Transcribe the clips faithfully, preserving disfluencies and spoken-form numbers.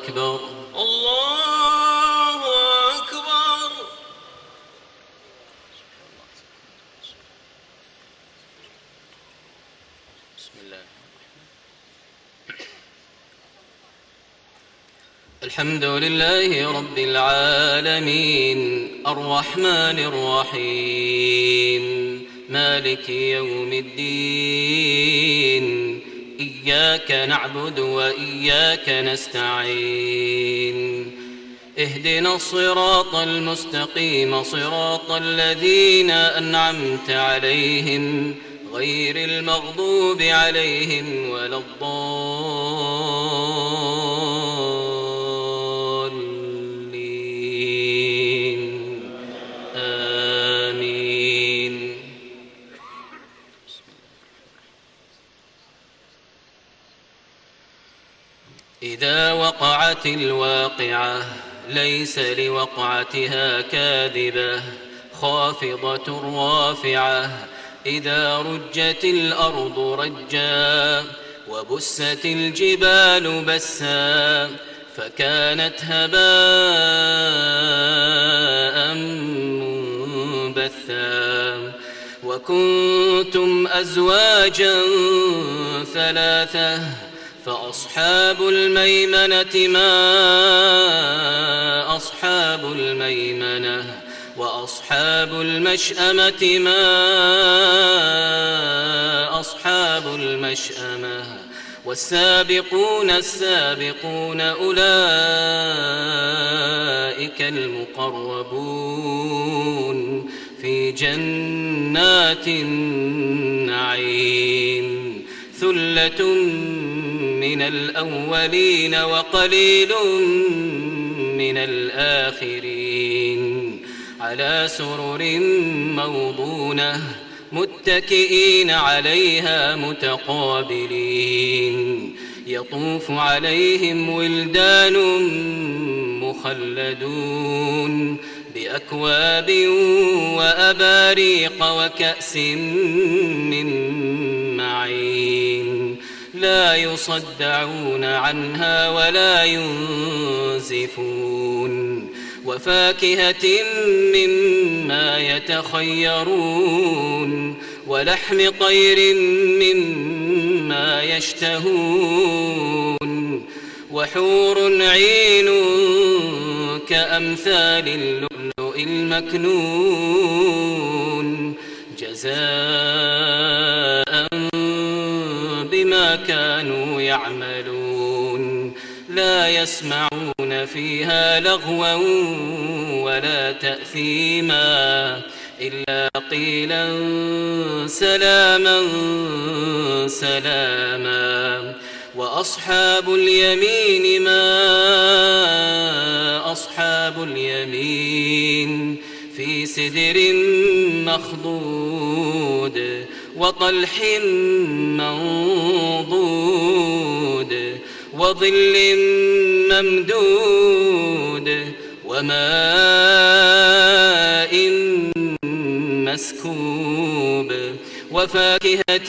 أكبر الله أكبر. بسم الله. الحمد لله رب العالمين الرحمن الرحيم مالك يوم الدين إياك نعبد وإياك نستعين اهدنا الصراط المستقيم صراط الذين أنعمت عليهم غير المغضوب عليهم ولا الضالين آمين. إذا وقعت الواقعة ليس لوقعتها كاذبة خافضة رافعة إذا رجت الأرض رجا وبست الجبال بسا فكانت هباء منبثا وكنتم أزواجا ثلاثة فأصحاب الميمنة ما أصحاب الميمنة وأصحاب المشأمة ما أصحاب المشأمة والسابقون السابقون أولئك المقربون في جنات النعيم ثلة من الأولين وقليل من الآخرين على سرر موضونة متكئين عليها متقابلين يطوف عليهم ولدان مخلدون بأكواب وأباريق وكأس من معين لا يصدعون عنها ولا ينزفون وفاكهة مما يتخيرون ولحم طير مما يشتهون وحور عين كأمثال اللؤلؤ المكنون جزاء بما كانوا يعملون لا يسمعون فيها لغوا ولا تأثيما إلا قيلا سلاما سلاما وأصحاب اليمين ما أصحاب اليمين في سدر مخضود وطلح منضود وظل ممدود وماء مسكوب وفاكهة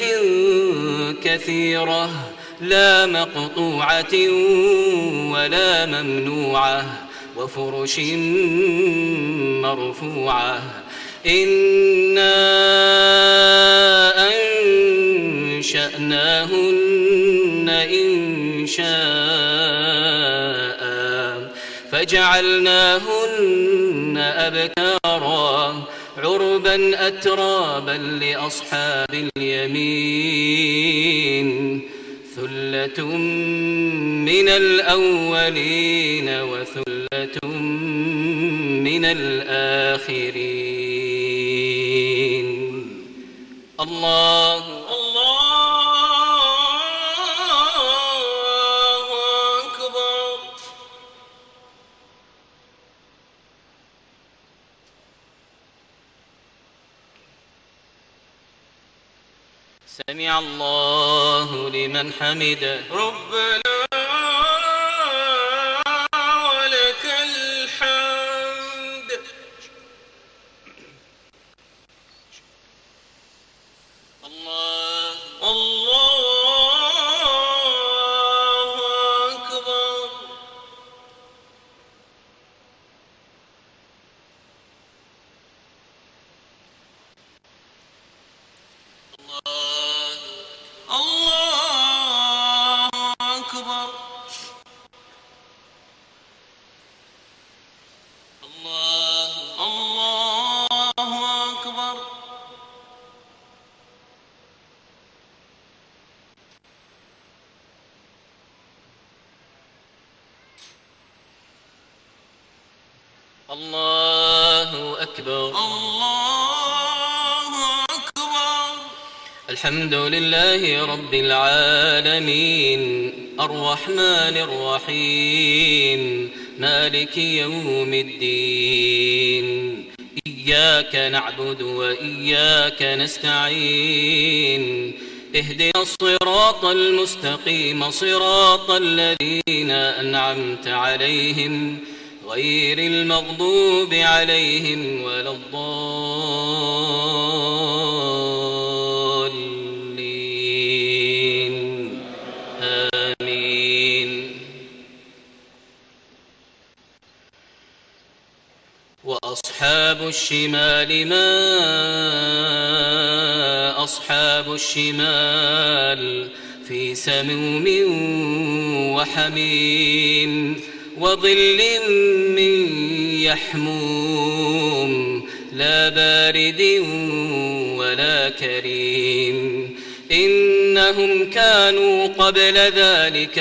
كثيرة لا مقطوعة ولا ممنوعة وفرش مرفوعة إنا أنشأناهن إنشاء فجعلناهن أبكارا عربا أترابا لأصحاب اليمين ثلة من الأولين وثلة من الآخرين. الله سمع الله لمن حمده ربنا ولك الحمد. الله الله أكبر. الله أكبر. الله أكبر. الحمد لله رب العالمين الرحمن الرحيم مالك يوم الدين. إياك نعبد وإياك نستعين. اهدنا الصراط المستقيم صراط الذين أنعمت عليهم غير المغضوب عليهم ولا الضالين. آمين. وأصحاب الشمال ما أصحاب الشمال في سموم وحميم وظل من يحموم لا بارد ولا كريم. إنهم كانوا قبل ذلك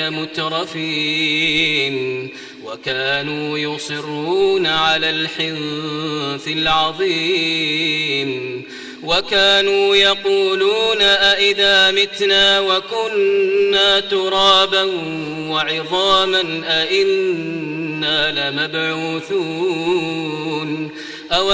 مترفين وكانوا يصرون على الحنث العظيم وكانوا يقولون أئذا متنا وكنا ترابا وعظاما أئنا لمبعوثون أو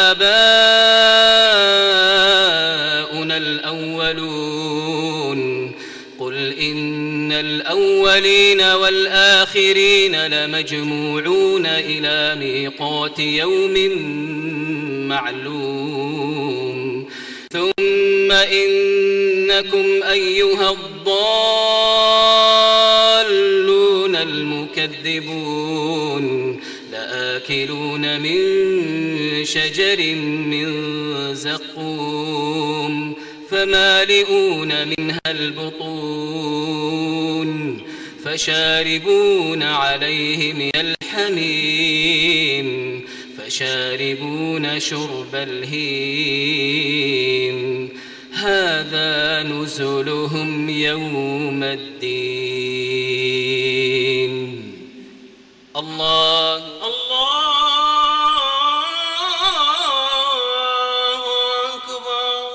آباؤنا الأولون. قل إن الأولين والآخرين لمجموعون إلى ميقات يوم معلوم. ثم إنكم أيها الضالون المكذبون لآكلون من شجر من زقوم فمالئون منها البطون فشاربون عليه من الحميم فشاربون شرب الهيم. هذا نزلهم يوم الدين. الله الله أكبر.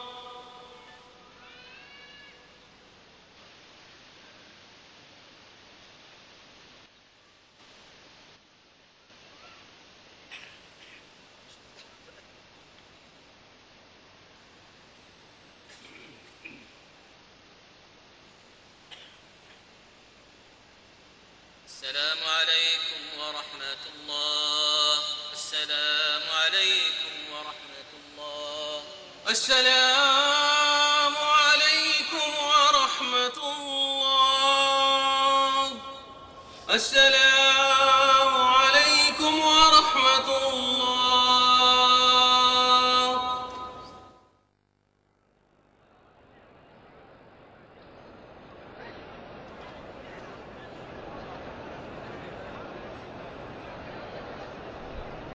السلام عليكم ورحمة الله. السلام عليكم ورحمة الله. السلام عليكم ورحمة الله. السلام عليكم ورحمة الله.